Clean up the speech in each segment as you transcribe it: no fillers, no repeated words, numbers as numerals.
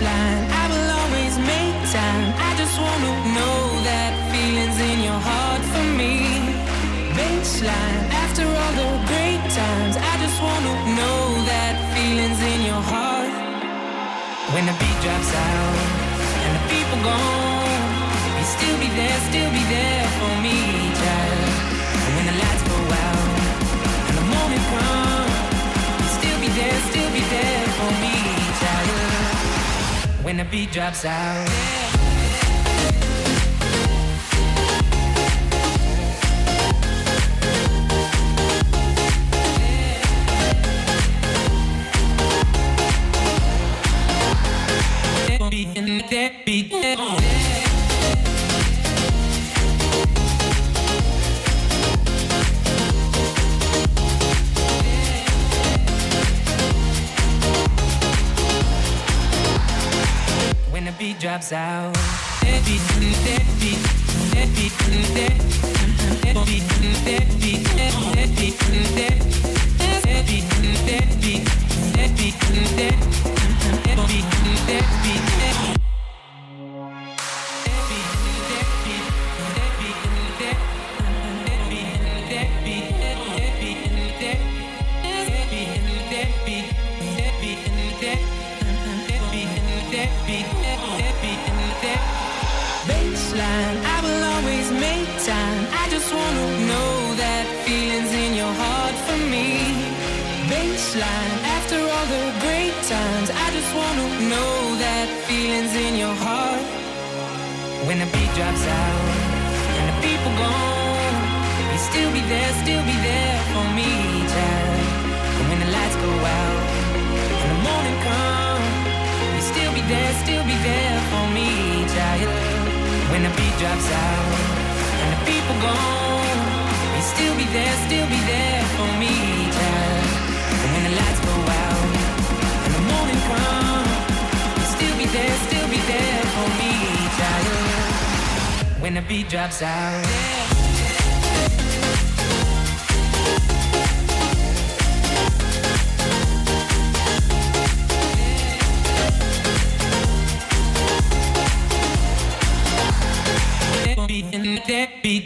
baseline. I will always make time. I just wanna know that feeling's in your heart for me. Baseline. After all the great times, I just wanna know that feeling's in your heart. When the beat drops out and the people gone, you still be there for me, child. And when the lights go out and the morning comes, you still be there for me, child. When the beat drops out. That beat. When the beat drops out, that beat, that beat, that beat, that beat, that beat, that beat, that beat, that beat, that beat, that beat, that beat. Baseline, I will always make time. I just wanna know that feeling's in your heart for me. Baseline, after all the great times, I just wanna know that feeling's in your heart. When the beat drops out and the people gone, you still be there for me, child. And when the lights go out and the morning comes, you still be there for me, child. When the beat drops out and the people gone, you still be there for me, child. And when the lights go out and the morning comes, you still be there for me, child. When the beat drops out. That beat,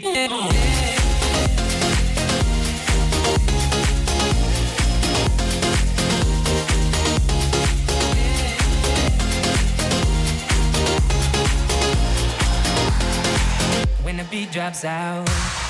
when the beat drops out.